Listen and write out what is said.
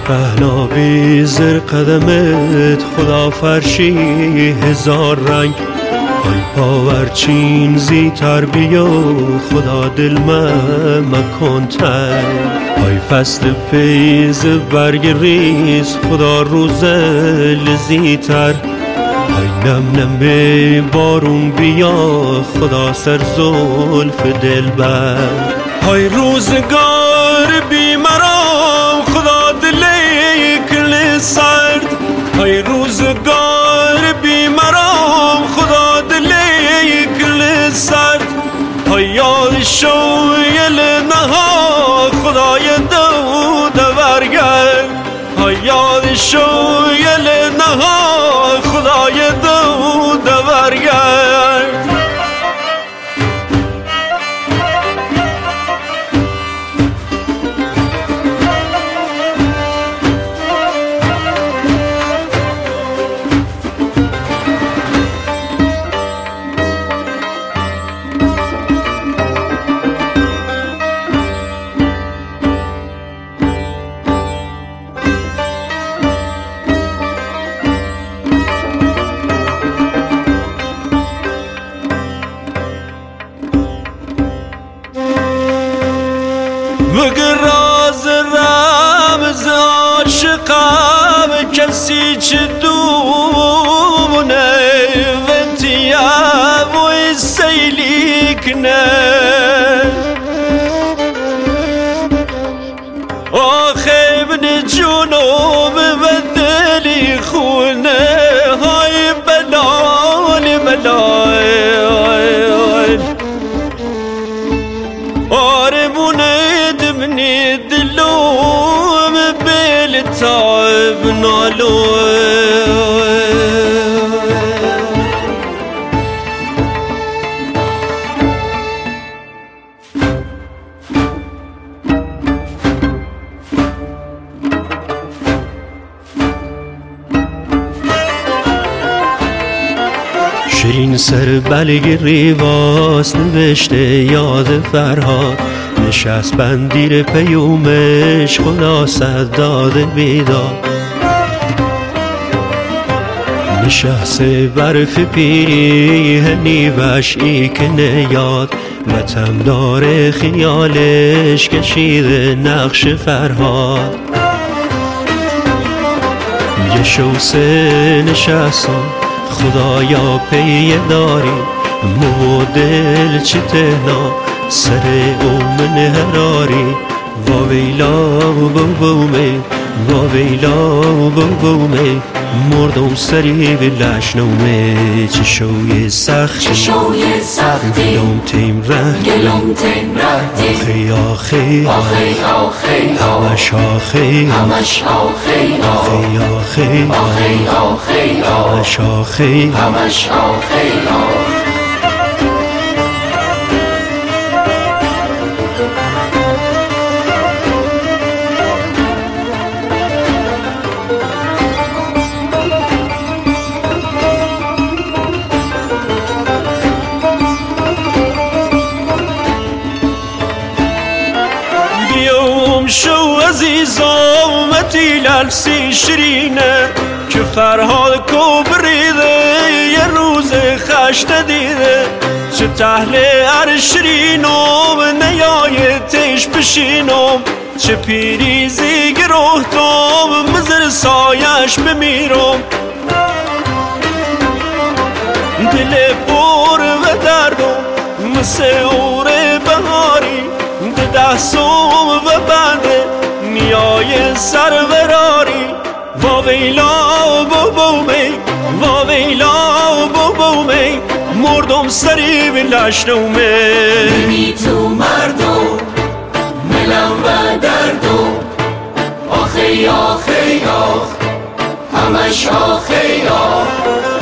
پهلابی زر قدمت خدا فرشی هزار رنگ های پاورچین زیتر بیا خدا دل مکن تنگ های فصل پیز برگ ریز خدا روز لذیتر های نم نم بارون بیا خدا سر زلف دلبر های روزگار بیمرام خدا دل کل سرد های روزگار بیمرام خدا دل کل سرد های یاد شویل نها خدای دود برگرد های یاد شویل نها خدای دود برگرد بگه راز رمز عاشقم کسی چه دونه وقتی هوای سیلی کنه آخه ابن جنوب بدلی خونه های بلال بلال آرمونه دمني دلوم بالتعب نالو شیرین سر بلگ ریواز نوشته یاد فرهاد نشست بندیر پیومش خلاصت داده بیداد نشست برف پیری هنیوش ای که نیاد وطن داره خیالش کشیده نقش فرهاد یه شوسه نشستم خدایا پی داری مودل چی تهنا سر اومن هراری واویلا بومه واویلا بومه مردم سری و لشنومه چه شوی سختی گلوم تیم رهتی آخی آخی همش آخی همش آخی شو عزیزامتی للسی شیرینه که فرهاد کبریده یه روز خش ندیده چه تحل شیرینم نیایتش بشینم چه پیریزی گروهتم مزر سایش بمیرم دل پر و دردم مثل اور بهاری دستم و بنده نیای سروراری واویلا بومه مردم سری و لشنومه بینی تو مردم ملم و دردم آخی آخ همش آخی آخ